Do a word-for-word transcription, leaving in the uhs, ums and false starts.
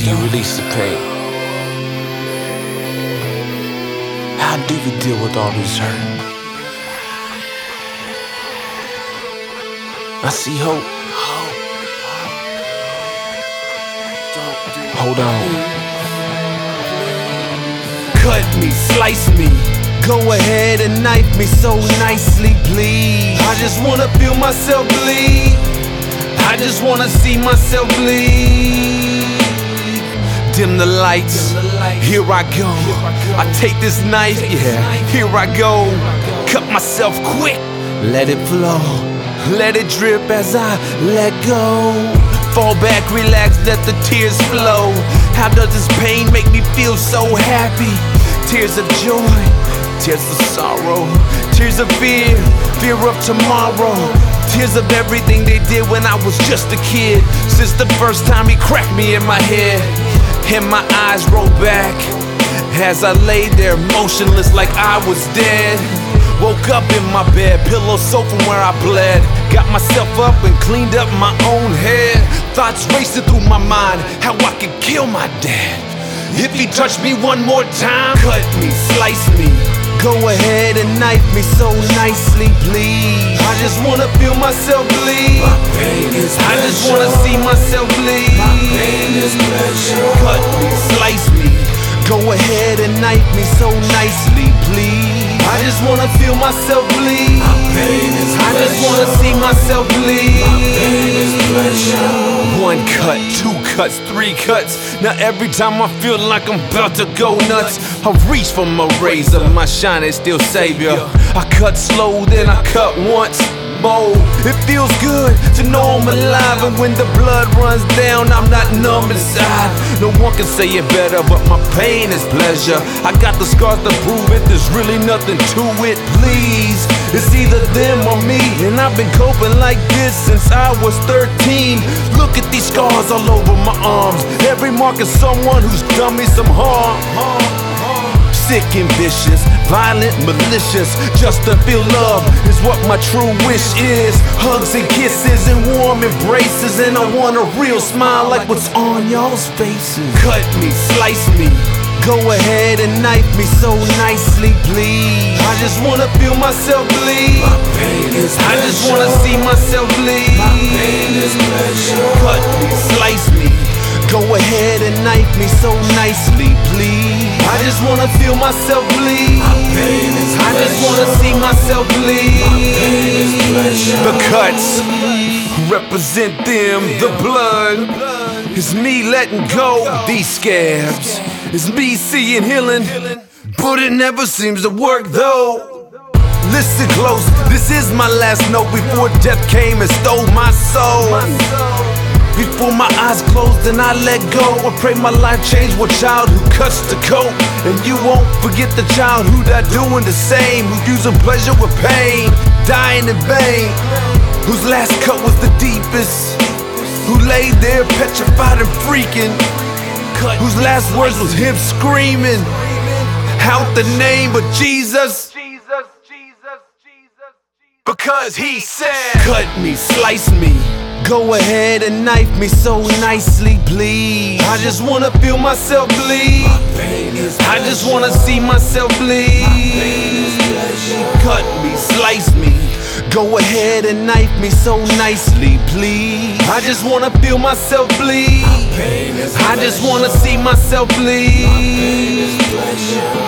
do you release the pain? How do you deal with all this hurt? I see hope. Hold on. Cut me, slice me, go ahead and knife me so nicely, please. I just wanna feel myself bleed. I just wanna see myself bleed. Dim the lights, here I go. I take this knife, yeah, here I go. Cut myself quick, let it flow. Let it drip as I let go. Fall back, relax, let the tears flow. How does this pain make me feel so happy? Tears of joy, tears of sorrow, tears of fear, fear of tomorrow. Tears of everything they did when I was just a kid. Since the first time he cracked me in my head. And my eyes rolled back as I lay there motionless like I was dead. Woke up in my bed, pillow soaked from where I bled. Got myself up and cleaned up my own head. Thoughts racing through my mind, how I could kill my dad. If he touched me one more time, cut me, slice me, go ahead and knife me so nicely, please. I just wanna feel myself bleed. My pain is I just wanna see myself bleed. My pain is pleasure. Cut me, slice me, go ahead and knife me so nicely, please. I just wanna feel myself bleed. My pain is I just wanna see myself bleed. My pain is pleasure. One cut, two cuts, three cuts. Now every time I feel like I'm about to go nuts, I reach for my razor, my shining steel savior. I cut slow, then I cut once more. It feels good to know I'm alive, and when the blood runs down, I'm not numb inside. No one can say it better, but my pain is pleasure. I got the scars to prove it, there's really nothing to it, please. It's either them or me, and I've been coping like this since I was thirteen. Look at these scars all over my arms. Every mark is someone who's done me some harm. Sick and vicious, violent, malicious. Just to feel love is what my true wish is. Hugs and kisses and warm embraces, and I want a real smile like what's on y'all's faces. Cut me, slice me, go ahead and knife me so nicely, please. I just wanna feel myself bleed. My pain is I just wanna see myself bleed. My pain is pleasure. Cut me, slice me, go ahead and knife me so nicely, please. I just wanna feel myself bleed. My pain is I just wanna see myself bleed. My pain is pleasure. The cuts represent them, the blood is me letting go these scabs. It's me seeing healing, but it never seems to work though. Listen close, this is my last note before death came and stole my soul. Before my eyes closed and I let go, I pray my life change with child who cuts the coat. And you won't forget the child who died doing the same, who's using pleasure with pain, dying in vain, whose last cut was the deepest, who laid there petrified and freaking, whose last words was him screaming out the name of Jesus. Because he said, cut me, slice me, go ahead and knife me so nicely, please. I just wanna feel myself bleed. I just wanna see myself bleed. Cut me, slice me, go ahead and knife me so nicely, please. I just wanna feel myself bleed. I just wanna see myself bleed.